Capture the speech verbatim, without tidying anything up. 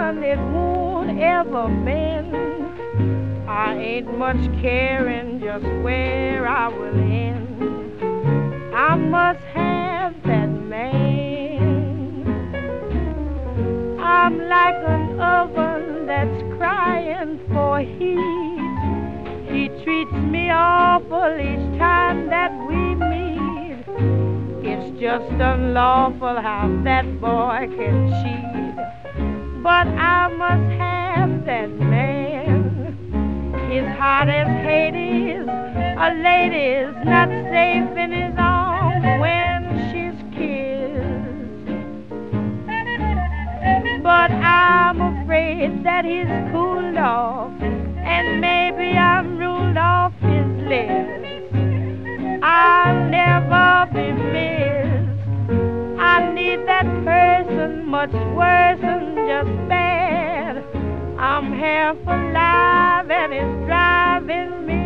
one it won't ever bend. I ain't much caring just where I will end. I must have that man. I'm like an oven that's crying for heat. He treats me awful each time that we meet. It's just unlawful how that boy can cheat. But I must have that man. His heart is Hades, a lady's not safe in his arms when she's kissed. But I'm afraid that he's cooled off, and maybe I'm ruled off his list. I'll never be missed. I need that person much worse than just bad. I'm half alive and it's driving me